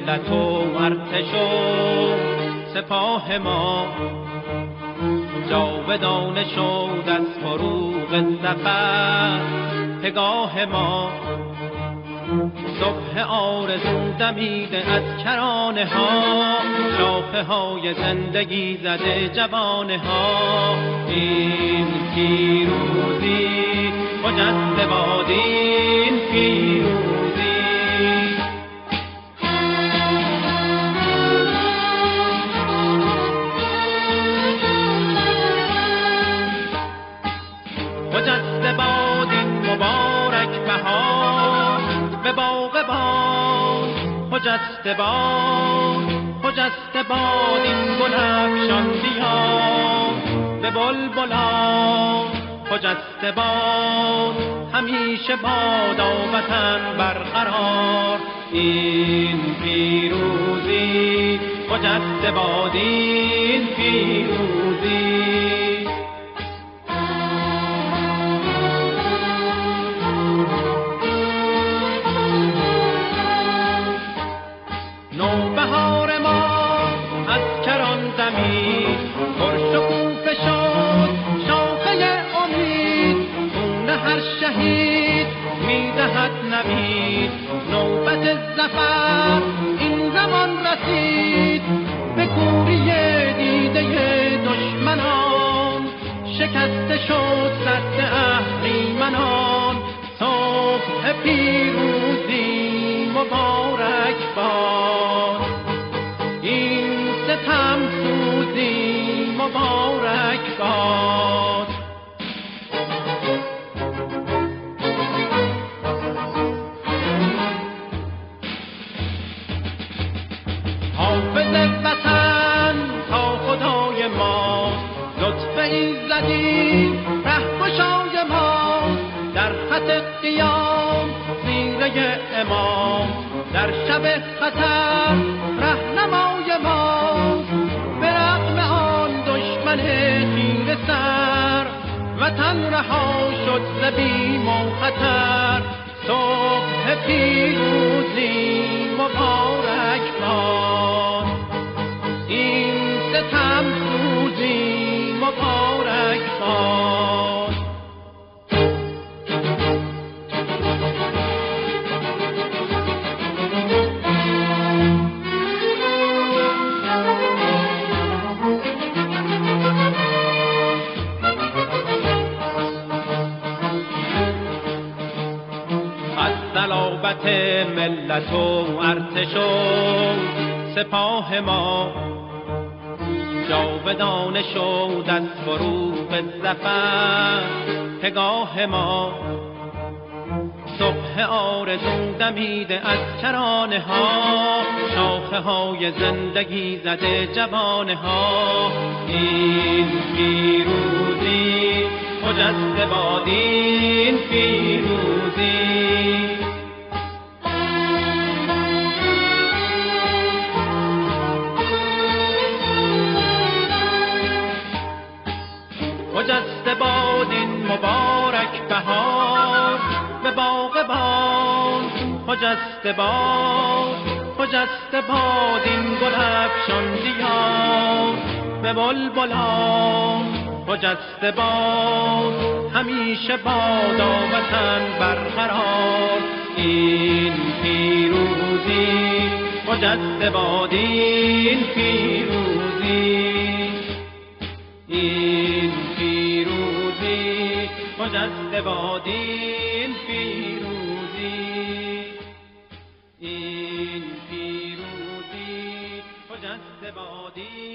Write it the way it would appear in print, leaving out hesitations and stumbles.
ملت و ارتش و سپاه ما جاودانه شد از فروغ ظفر پگاه ما. صبح آرزو دمیده از کرانه ها، شاخه های زندگی زده جوانه ها. این پیروزی خجسته باد، این پیروزی. خجسته باد این مبارک بهار به باغ باد، خجسته باد، خجسته باد این گل افشان بیا به بلبلان. خجسته باد همیشه بادا وطن برقرار، این پیروزی خجسته باد، این پیروزی. نوبهار ما از کران دمید، پرشکوفه شد شاخه امید. خون هر شهید میدهد نوید، نوبت ظفر این زمان رسید. به کوری دیده دشمنان شکسته شد سد اهریمنان. صبح پیروزی مبارک باد، این ستم سوزی مبارک باد. حافظ وطن تا خدای ما، لطف ایزدی رهگشای ما. در خط قیام زیره امام، در شب خطر رهنمای ما. به رغم آن دشمن تیره سر، وطن رها شد ز بیم و خطر. صبح پیروزی مبارک باد، این ستم سوزی مبارک باد. صلابت ملت و ارتش و سپاه ما جاودانه شد از فروغ ظفر پگاه ما. صبح آرزو دمیده از کرانه ها، شاخه های زندگی زده جوانه ها. این پیروزی خجسته باد، این پیروزی. خجسته باد این مبارک بهار به باغ باد. خجسته باد، خجسته باد این گل افشان دیار به بلبلان. خجسته باد همیشه بادا وطن برقرار، این پیروزی خجسته باد، این پیروزی. این پیروزی خجسته باد، این پیروزی. این پیروزی خجسته باد.